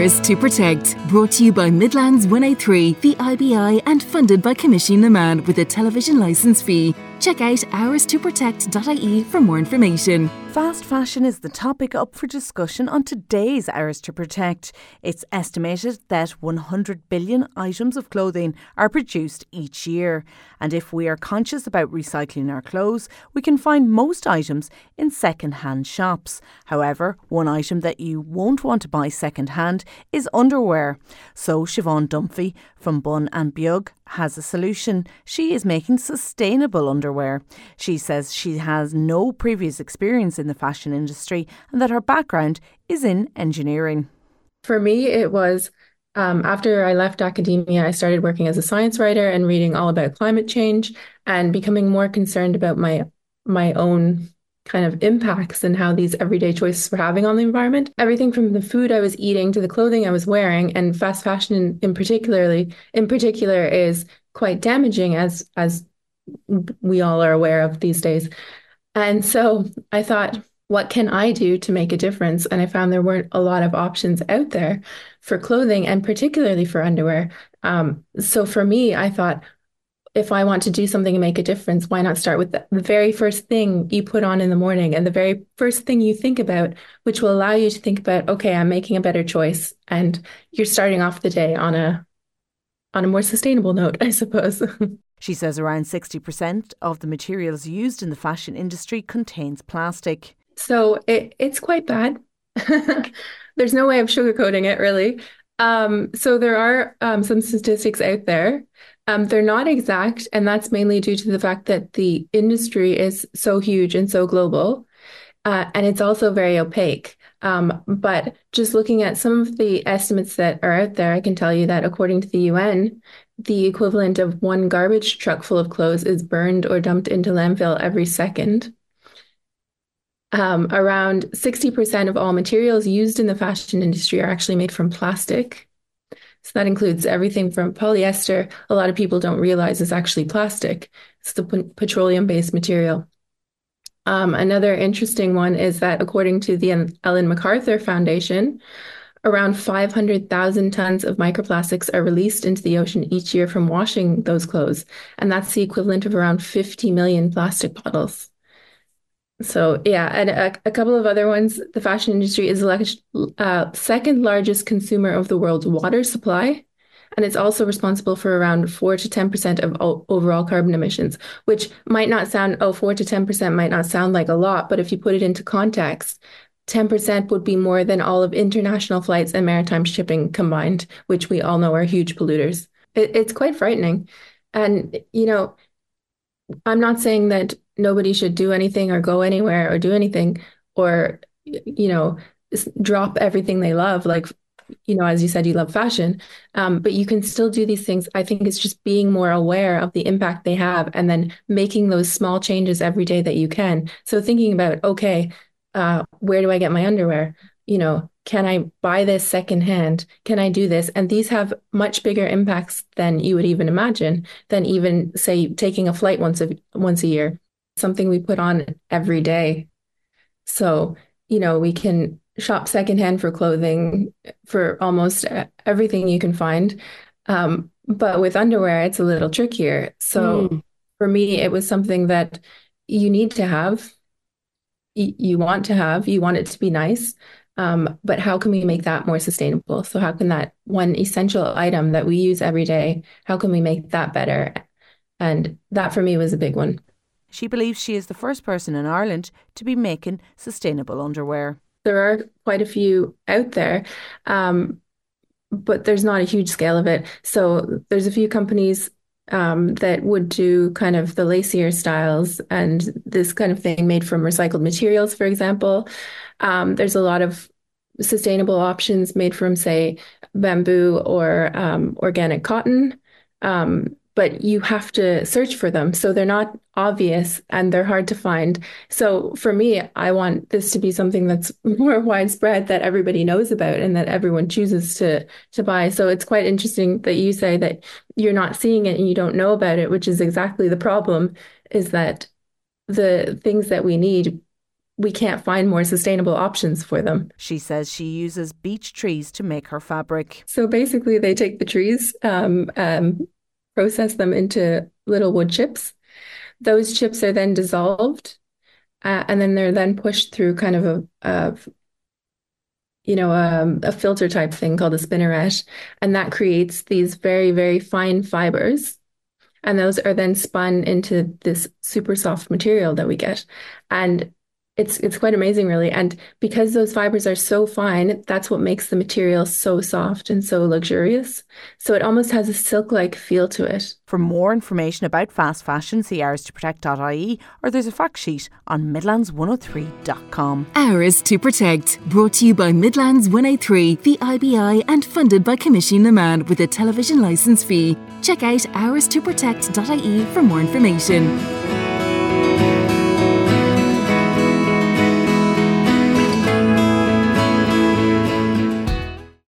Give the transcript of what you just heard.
Ours to Protect, brought to you by Midlands 103, the IBI, and funded by Commission Naman with a television licence fee. Check out ourstoprotect.ie for more information. Fast fashion is the topic up for discussion on today's Ours to Protect. It's estimated that 100 billion items of clothing are produced each year. And if we are conscious about recycling our clothes, we can find most items in second-hand shops. However, one item that you won't want to buy second-hand is underwear. So Siobhan Dunphy from Bun and Bjug has a solution. She is making sustainable underwear. She says she has no previous experience in the fashion industry and that her background is in engineering. For me, it was after I left academia, I started working as a science writer and reading all about climate change and becoming more concerned about my own kind of impacts and how these everyday choices were having on the environment. Everything from the food I was eating to the clothing I was wearing, and fast fashion in particular is quite damaging, as we all are aware of these days. And so I thought, what can I do to make a difference? And I found there weren't a lot of options out there for clothing and particularly for underwear. So for me, I thought, if I want to do something and make a difference, why not start with the very first thing you put on in the morning and the very first thing you think about, which will allow you to think about, okay, I'm making a better choice. And you're starting off the day on a more sustainable note, I suppose. She says around 60% of the materials used in the fashion industry contains plastic. So it's quite bad. There's no way of sugarcoating it, really. So there are some statistics out there. They're not exact, and that's mainly due to the fact that the industry is so huge and so global, and it's also very opaque. But just looking at some of the estimates that are out there, I can tell you that according to the UN, the equivalent of one garbage truck full of clothes is burned or dumped into landfill every second. Around 60% of all materials used in the fashion industry are actually made from plastic. So that includes everything from polyester. A lot of people don't realize is actually plastic. It's the petroleum-based material. Another interesting one is that according to the Ellen MacArthur Foundation, around 500,000 tons of microplastics are released into the ocean each year from washing those clothes. And that's the equivalent of around 50 million plastic bottles. So yeah, and a couple of other ones. The fashion industry is the second largest consumer of the world's water supply, and it's also responsible for around 4 to 10% of overall carbon emissions, which might not sound, 4 to 10% might not sound like a lot, but if you put it into context, 10% would be more than all of international flights and maritime shipping combined, which we all know are huge polluters. It's quite frightening. And, I'm not saying that nobody should do anything or go anywhere or do anything or, drop everything they love. Like, as you said, you love fashion, but you can still do these things. I think it's just being more aware of the impact they have and then making those small changes every day that you can. So thinking about, okay, where do I get my underwear? Can I buy this secondhand? Can I do this? And these have much bigger impacts than you would even imagine, than even, say, taking a flight once a year, something we put on every day. So, we can shop secondhand for clothing for almost everything you can find. But with underwear, it's a little trickier. So for me, it was something that you need to have, you want it to be nice. But how can we make that more sustainable? So how can that one essential item that we use every day, how can we make that better? And that for me was a big one. She believes she is the first person in Ireland to be making sustainable underwear. There are quite a few out there, but there's not a huge scale of it. So there's a few companies that would do kind of the lacier styles and this kind of thing made from recycled materials, for example. There's a lot of sustainable options made from, say, bamboo or organic cotton. But you have to search for them. So they're not obvious and they're hard to find. So for me, I want this to be something that's more widespread, that everybody knows about and that everyone chooses to buy. So it's quite interesting that you say that you're not seeing it and you don't know about it, which is exactly the problem, is that the things that we need, we can't find more sustainable options for them. She says she uses beech trees to make her fabric. So basically, they take the trees, process them into little wood chips. Those chips are then dissolved, and then they're then pushed through kind of a filter type thing called a spinneret, and that creates these very, very fine fibers. And those are then spun into this super soft material that we get. And it's quite amazing, really. And because those fibers are so fine, that's what makes the material so soft and so luxurious. So it almost has a silk-like feel to it. For more information about fast fashion, see hours2protect.ie, or there's a fact sheet on midlands103.com. Hours to Protect, brought to you by Midlands 103, the IBI, and funded by Commission na Man with a television licence fee. Check out hours2protect.ie for more information.